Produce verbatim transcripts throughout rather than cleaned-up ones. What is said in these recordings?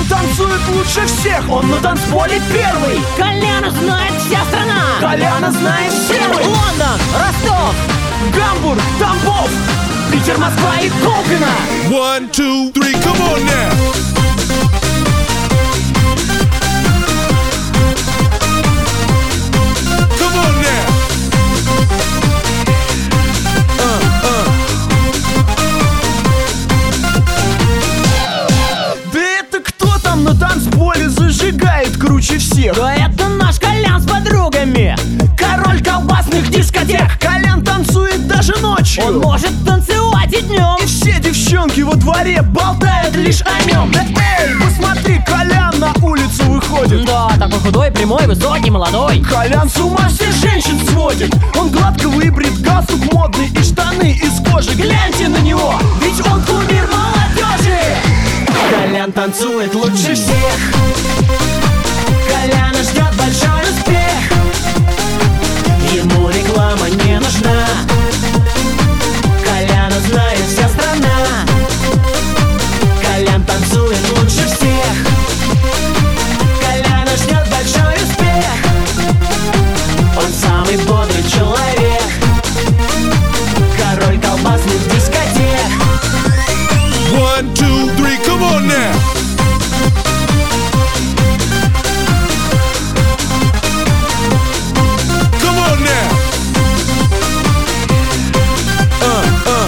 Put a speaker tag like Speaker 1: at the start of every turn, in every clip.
Speaker 1: Колян танцует лучше всех, он на танцполе первый.
Speaker 2: Коляна знает вся страна.
Speaker 1: Коляна знает все мы.
Speaker 2: Лондон, Ростов,
Speaker 1: Гамбург, Тамбов, Питер, Москва и Колпино.
Speaker 3: One, two, three, come on now. Come on now. Uh, uh.
Speaker 1: Да это кто там на танцполе зажигает круче всех?
Speaker 2: да это наш Колян с подругами.
Speaker 1: Король колбасных дискотек. Колян танцует даже ночью.
Speaker 2: Он может танцевать и днем.
Speaker 1: И все девчонки во дворе болтают лишь о нем. Да эй, посмотри, Колян на улицу выходит.
Speaker 2: Да, такой худой, прямой, высокий, молодой.
Speaker 1: Колян с ума всех женщин сводит. Он гладко выбрит, галстук модный и штаны из кожи. Гляньте на него, ведь он кумир молодежи. Колян танцует лучше всех. Коляна ждет большой успех. Ему реклама не нужна. Коляна знает вся страна. Колян танцует лучше всех. Коляна ждет большой успех. Он самый бодрый человек. Король колбасных дискотек.
Speaker 3: One, two, three, come on now. Come on now. Uh, uh.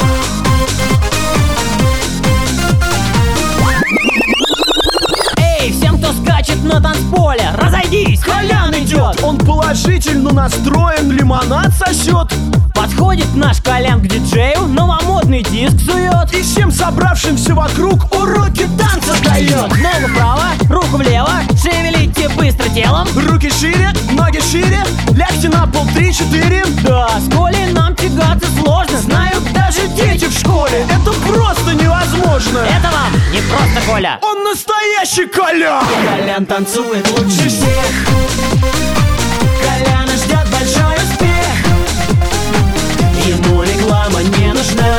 Speaker 2: Эй, всем, кто скачет на танцполе, разойдись, Колян идет.
Speaker 1: Он положительно настроен, лимонад сосет.
Speaker 2: Подходит наш Колян к диджею, новомодный диск сует.
Speaker 1: И всем собравшимся вокруг уроки танца дает.
Speaker 2: Ногу вправо, руку влево, шевелите быстро телом.
Speaker 1: Руки шире, ноги шире, лягте на пол три-четыре.
Speaker 2: Да, с Колей нам тягаться сложно.
Speaker 1: Знают даже дети в школе, это просто невозможно.
Speaker 2: Это вам не просто Коля.
Speaker 1: Он настоящий Колян. Колян танцует лучше всех. Коляна ждет большой успех. Ему реклама не нужна.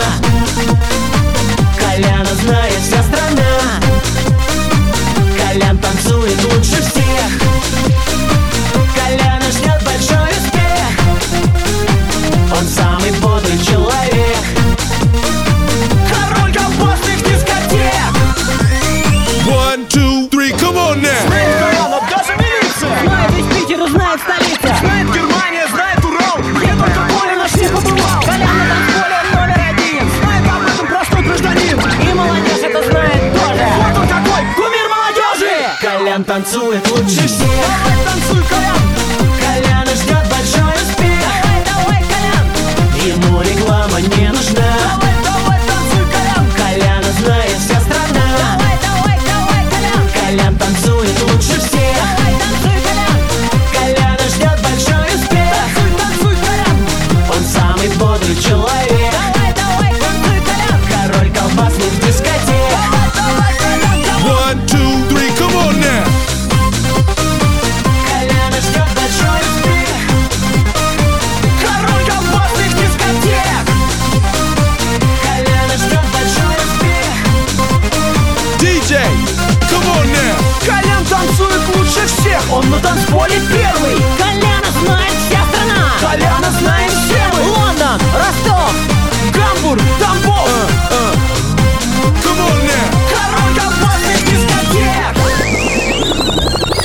Speaker 1: Коляна знает вся страна. Колян танцует лучше всех. Коляна ждет большой успех. Он самый бодрый человек. Король колбасных дискотек.
Speaker 3: One, two, three, come on now.
Speaker 1: Знает Коляна даже милиция.
Speaker 2: Знает весь Питер и знает столица.
Speaker 1: Знает Германия, знает Урал. Я только Коля наш не побывал.
Speaker 2: Колян на танцполе номер один.
Speaker 1: Знает об этом простой гражданин.
Speaker 2: И молодежь это знает тоже.
Speaker 1: Вот он какой, кумир молодежи. Колян танцует лучше всех. Давай танцуй, Колян. Коляна ждет большой успех.
Speaker 2: Давай, давай, Колян.
Speaker 1: Ему реклама не нужна. Давай, давай, танцуй, Колян. Коляна знает вся страна.
Speaker 2: Давай, давай, давай, Колян.
Speaker 1: Колян танцует лучше всех.
Speaker 2: Давай, танцуй, Колян.
Speaker 1: Коляна ждет большой успех. Танцуй, танцуй, Колян. Он самый бодрый человек.
Speaker 2: Давай, давай, танцуй, Колян.
Speaker 1: Король колбасных дискотек. Давай, давай, Колян, давай.
Speaker 3: One, two, three, come on now.
Speaker 1: Коляна ждет большой успех. Король колбасных дискотек. Коляна ждет большой успех.
Speaker 3: ди джей, come on now.
Speaker 1: Колян танцует лучше всех. Он на танцполе первый.